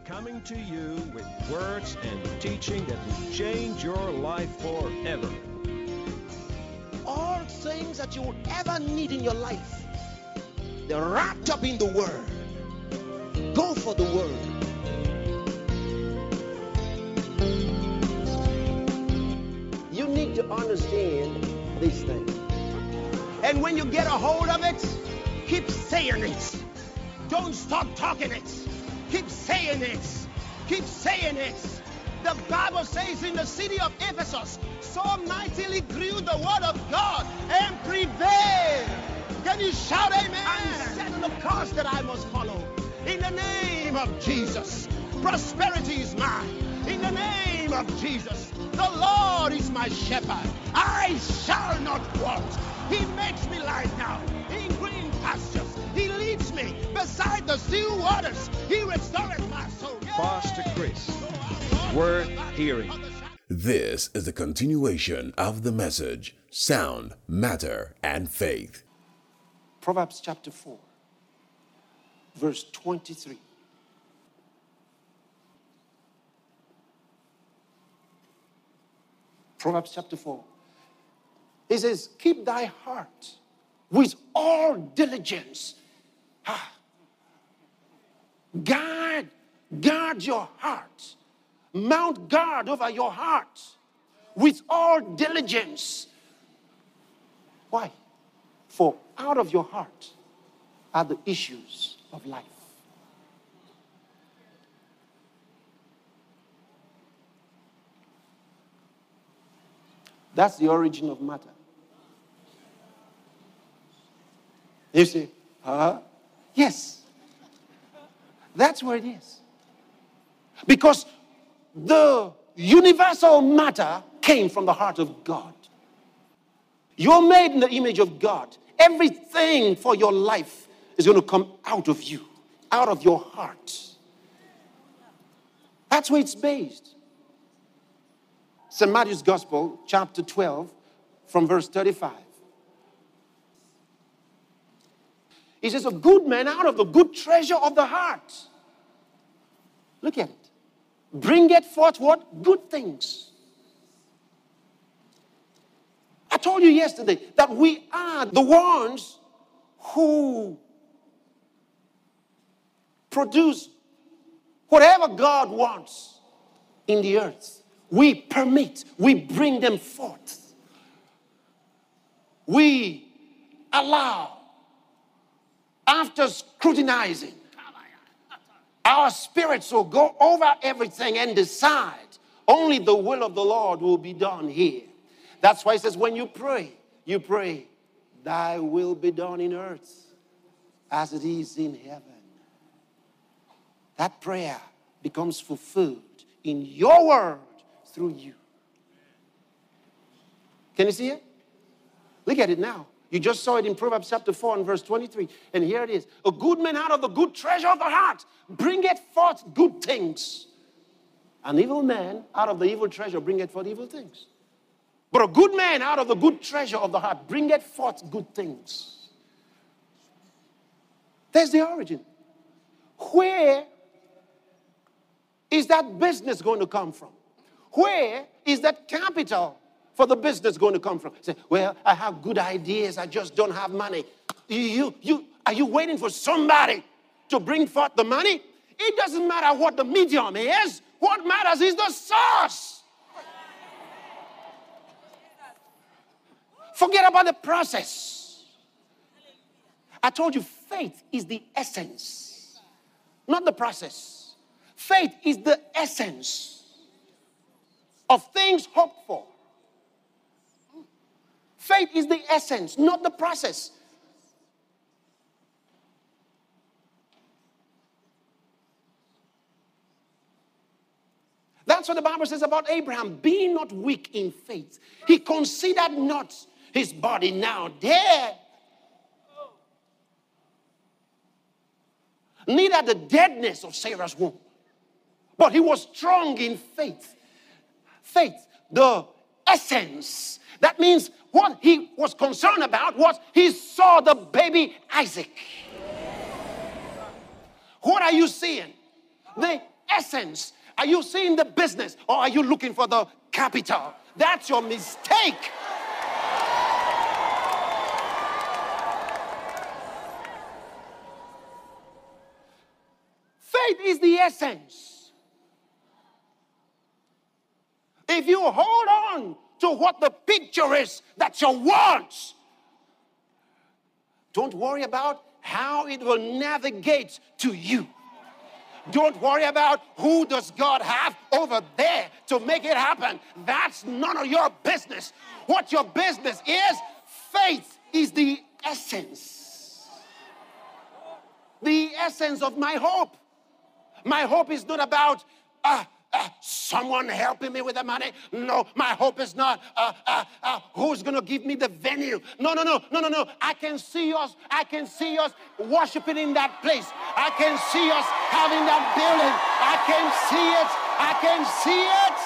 coming to you with words and teaching that will change your life forever. All things that you would ever need in your life, they're wrapped up in the Word. Go for the Word. You need to understand these things. And when you get a hold of it, keep saying it. Don't stop talking it. Keep saying it. Keep saying it. The Bible says in the city of Ephesus, so mightily grew the word of God and prevailed. Can you shout amen? I'm setting the course that I must follow. In the name of Jesus, prosperity is mine. In the name of Jesus, the Lord is my shepherd. I shall not want. He makes me lie down in green pastures. He leads me beside the still waters. He restores my soul. Pastor Chris, worth hearing. This is the continuation of the message, Sound, Matter, and Faith. Proverbs chapter 4, verse 23. Proverbs chapter 4. It says, keep thy heart with all diligence. Guard your heart. Mount guard over your heart with all diligence. Why? For out of your heart are the issues of life. That's the origin of matter. You say, yes. That's where it is. Because the universal matter came from the heart of God. You're made in the image of God. Everything for your life is going to come out of you, out of your heart. That's where it's based. St. Matthew's Gospel, chapter 12, from verse 35. He says, a good man out of the good treasure of the heart. Look at it. Bringeth forth what? Good things. I told you yesterday that we are the ones who produce whatever God wants in the earth. We permit, we bring them forth. We allow, after scrutinizing, our spirits will go over everything and decide only the will of the Lord will be done here. That's why it says when you pray, thy will be done in earth as it is in heaven. That prayer becomes fulfilled in your word through you. Can you see it? Look at it now. You just saw it in Proverbs chapter 4 and verse 23. And here it is. A good man out of the good treasure of the heart bringeth forth good things. An evil man out of the evil treasure bringeth forth evil things. But a good man out of the good treasure of the heart bringeth forth good things. There's the origin. Where is that business going to come from? Where is that capital for the business going to come from? Say, well, I have good ideas, I just don't have money. Are you waiting for somebody to bring forth the money? It doesn't matter what the medium is. What matters is the source. Forget about the process. I told you faith is the essence, not the process. Faith is the essence of things hoped for. Faith is the essence, not the process. That's what the Bible says about Abraham. Be not weak in faith. He considered not his body now dead, neither the deadness of Sarah's womb, but he was strong in faith. Faith, the essence. That means what he was concerned about was he saw the baby Isaac. What are you seeing? The essence. Are you seeing the business or are you looking for the capital? That's your mistake. Faith is the essence. If you hold on to what the picture is that you want, don't worry about how it will navigate to you. Don't worry about who does God have over there to make it happen. That's none of your business. What your business is, faith is the essence. The essence of my hope. My hope is not about someone helping me with the money. No, my hope is not who's going to give me the venue. No. I can see us worshiping in that place. I can see us having that building. I can see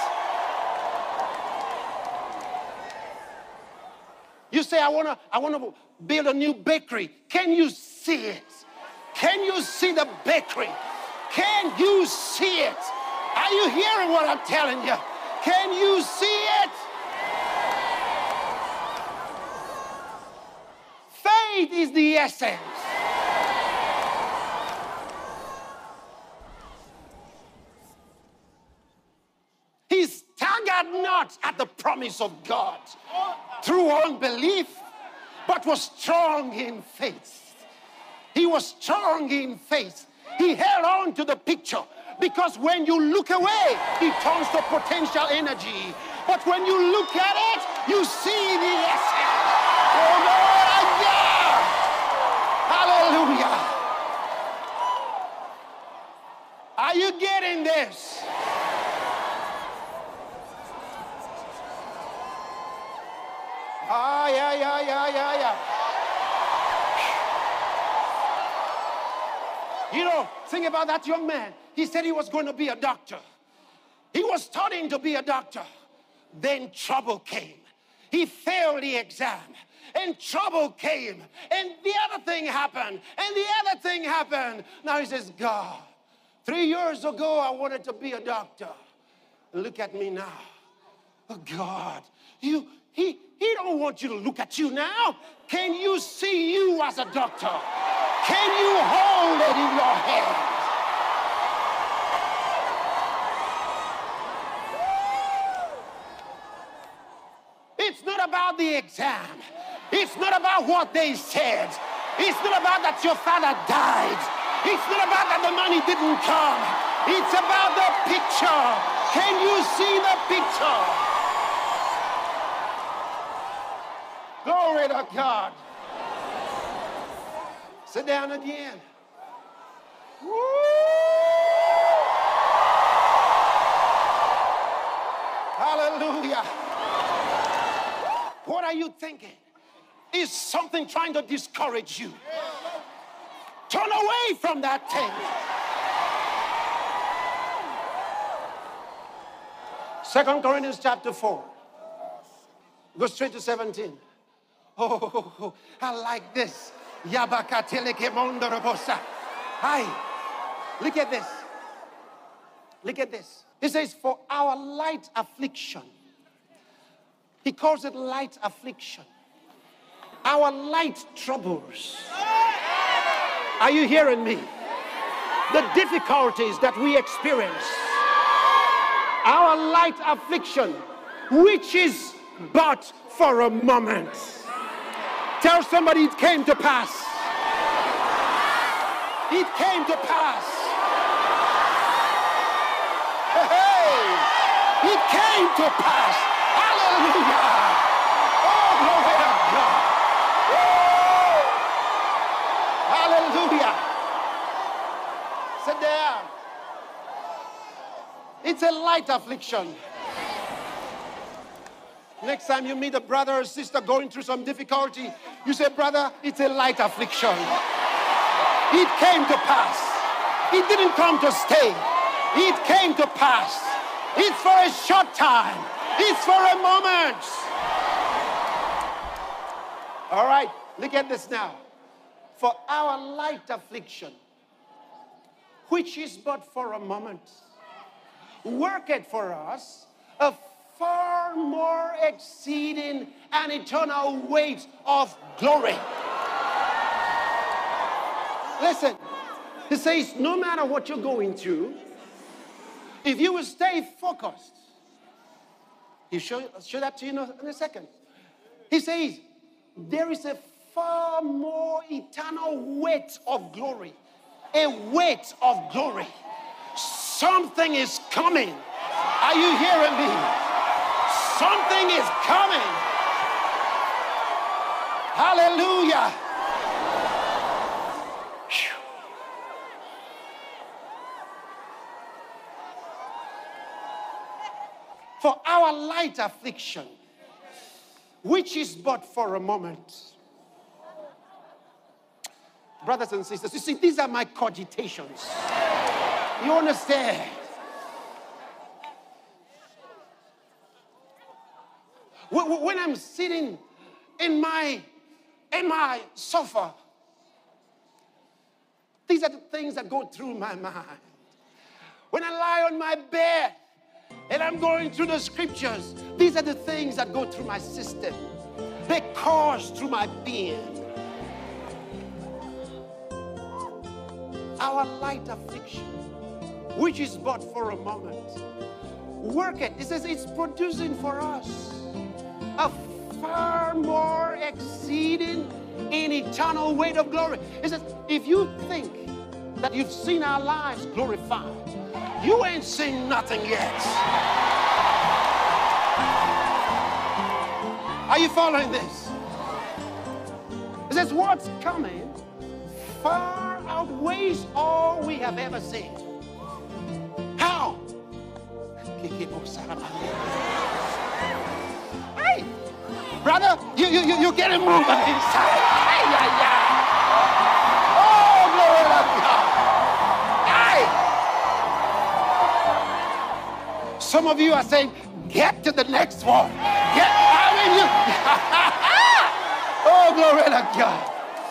it. You say, I want to build a new bakery. Can you see it? Can you see the bakery? Can you see it? Are you hearing what I'm telling you? Can you see it? Faith is the essence. He staggered not at the promise of God through unbelief, but was strong in faith. He was strong in faith. He held on to the picture. Because when you look away, it turns to potential energy. But when you look at it, you see the essence. Oh, Lord, hallelujah. Are you getting this? Yeah. You know, think about that young man. He said he was going to be a doctor. He was studying to be a doctor. Then trouble came. He failed the exam. And trouble came. And the other thing happened. And the other thing happened. Now he says, God, 3 years ago I wanted to be a doctor. Look at me now. Oh, God, he don't want you to look at you now. Can you see you as a doctor? Can you hold it in your hand? It's not about the exam. It's not about what they said. It's not about that your father died. It's not about that the money didn't come. It's about the picture. Can you see the picture? Glory to God. Sit down again. Woo! Hallelujah. What are you thinking? Is something trying to discourage you? Turn away from that thing. 2 Corinthians chapter 4. Go straight to 17. Oh, I like this. Hi. Look at this. Look at this. It says, for our light affliction. He calls it light affliction. Our light troubles. Are you hearing me? The difficulties that we experience. Our light affliction, which is but for a moment. Tell somebody it came to pass. It came to pass. Hey, it came to pass. Hallelujah. Oh, glory to God. Woo. Hallelujah. Sit down. It's a light affliction. Next time you meet a brother or sister going through some difficulty, you say, brother, it's a light affliction. It came to pass. It didn't come to stay. It came to pass. It's for a short time. It's for a moment. All right, look at this now. For our light affliction, which is but for a moment. worketh for us a far more exceeding and eternal weight of glory. Listen, he says, no matter what you're going through, if you will stay focused, he'll show that to you in a second. He says, there is a far more eternal weight of glory. A weight of glory. Something is coming. Are you hearing me? Something is coming. Hallelujah. Whew. For our light affliction, which is but for a moment. Brothers and sisters, you see, these are my cogitations. You understand? When I'm sitting in my sofa, these are the things that go through my mind. When I lie on my bed and I'm going through the scriptures, these are the things that go through my system. They course through my being. Our light affliction, which is but for a moment, work it. It says it's producing for us a far more exceeding in eternal weight of glory. It says, if you think that you've seen our lives glorified, you ain't seen nothing yet. Are you following this? It says what's coming far outweighs all we have ever seen. How? Hey, brother, you're getting moving inside. Hey, oh, glory to God. Hey. Some of you are saying, get to the next one. Oh, glory to God.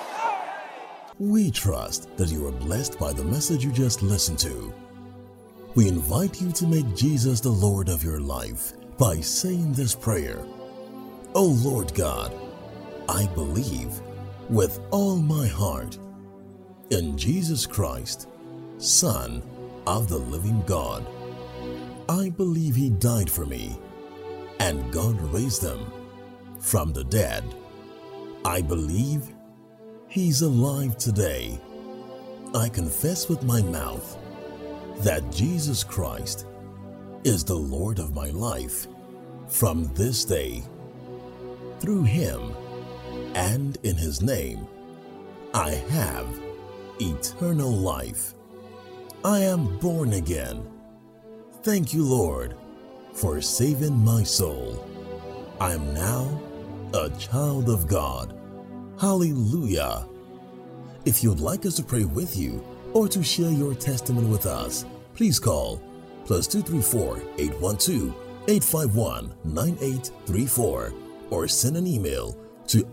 We trust that you are blessed by the message you just listened to. We invite you to make Jesus the Lord of your life by saying this prayer. O Lord God, I believe with all my heart in Jesus Christ, Son of the living God. I believe He died for me and God raised Him from the dead. I believe He's alive today. I confess with my mouth that Jesus Christ is the Lord of my life from this day. Through Him and in His name, I have eternal life. I am born again. Thank you, Lord, for saving my soul. I am now a child of God. Hallelujah. If you'd like us to pray with you or to share your testimony with us, please call +234 812 851 9834 or send an email to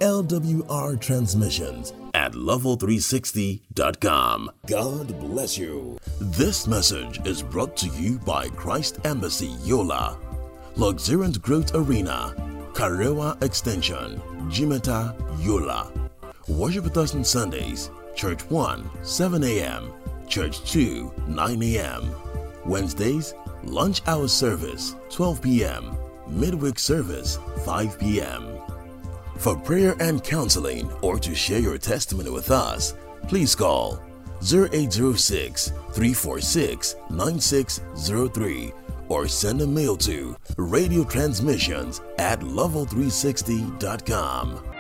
lwrtransmissions@level360.com. God bless you. This message is brought to you by Christ Embassy Yola, Luxuriant Growth Arena, Karewa Extension, Jimeta, Yola. Worship with us on Sundays, Church 1, 7 a.m., Church 2, 9 a.m. Wednesdays, lunch hour service, 12 p.m., midweek service, 5 p.m. For prayer and counseling or to share your testimony with us, please call 0806 346 9603 or send a mail to radiotransmissions@level360.com.